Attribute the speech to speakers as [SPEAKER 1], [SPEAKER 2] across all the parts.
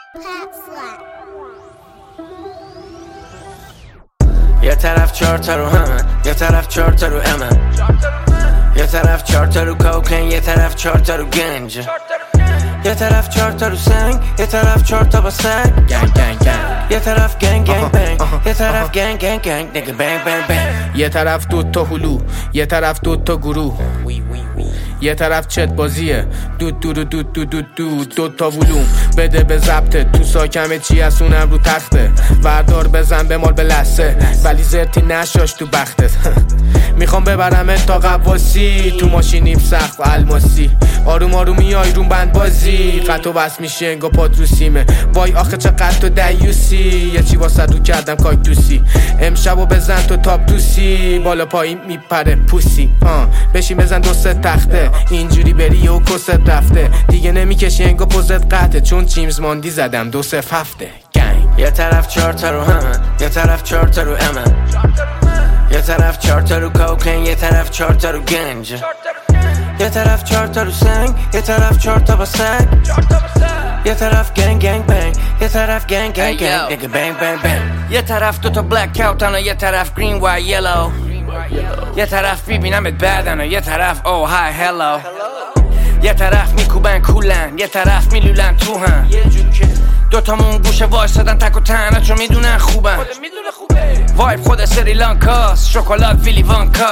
[SPEAKER 1] یه طرف 4 تا رو همه، یه طرف 4 تا رو امه، یه طرف 4 تا رو کوکن، یه طرف 4 تا رو گنج، یه طرف 4 تا رو سنگ، یه طرف 4 تا با سگ، گنگ گنگ گنگ، یه طرف گنگ گنگ بنگ، یه طرف گنگ گنگ گنگ نگه بنگ بنگ بنگ.
[SPEAKER 2] یه طرف 2 تا هلو، یه طرف 2 تا گروه، یه طرف چت بازیه دود دود دود دود دود دود 2 تا ولوم بده به ضبطه تو ساکمه چی از اونم رو تخته وردار بزن به مال به لسه ولی زرتی نشاش تو بختت میخوام ببرمت تا قواسی تو ماشینیم سخت و الماسی آروم آروم میای روم بند بازی قط و بس میشه انگا پات رو سیمه وای آخه چقدر تو دیوسی یه چی واسه رو کردم کاکتوسی امشبو بزن تو تاپ توسی بالا پایین میپره پوسی بشین بزن 2 تخته اینجوری بری و کست رفته دیگه نمیکشی انگا پوزت قطعه چون چیمز ماندی زدم 2-0 هفته گنگ.
[SPEAKER 1] یه طرف 4 تا رو همه، یه طرف 4 تا رو امه، یه طرف 4 تا رو کوکن، یه طرف 4 تا رو گنج، یه طرف 4 تا رو سنگ، یه طرف 4 تا با سگ، یه طرف گنگ گنگ بنگ، یه طرف گنگ گنگ گنگ نگه بنگ بنگ بنگ. یه طرف 2 تا بلک اوتن و یه طرف گرین و یلو، یه طرف ببینمت بعدن و یه طرف او های هلو، یه طرف میکوبن کولن، یه طرف میلولن تو هم 2 تامون گوشه وایسادن تک و تنها چون میدونن خوبن وایب خود سریلانکاست شکلات ویلی وانکا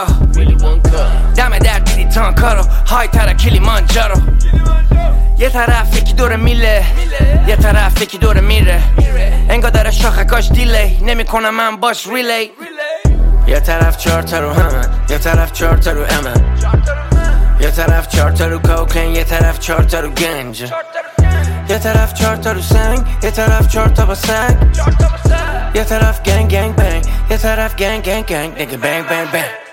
[SPEAKER 1] دم در دیدی تانکا رو های تر کلیمانجارو یه طرف یکی دور میله یه طرف یکی دور میره انگا داره شاخکاش دیلی نمیکنم من باش ریلی یه طرف 4 تا رو همه یه طرف 4 تا رو امه یه طرف 4 تا رو کوکن یه طرف 4 تا رو گنج یه طرف 4 تا رو سنگ یه طرف 4 تا با سگ یه طرف گنگ گنگ بنگ یه طرف گنگ گنگ گنگ نگه بنگ بنگ بنگ.